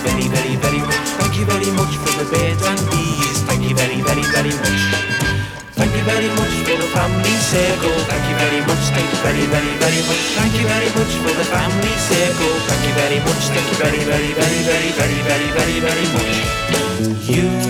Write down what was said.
Very, very, very much. Thank you very much for the birds and bees. Thank you very, very, very much. Thank you very much for the family circle. Thank you very much. Thank you very, very, very much. Thank you very much for the family circle. Thank you very much. Thank you very, very, very, very, very, very, very, very much. You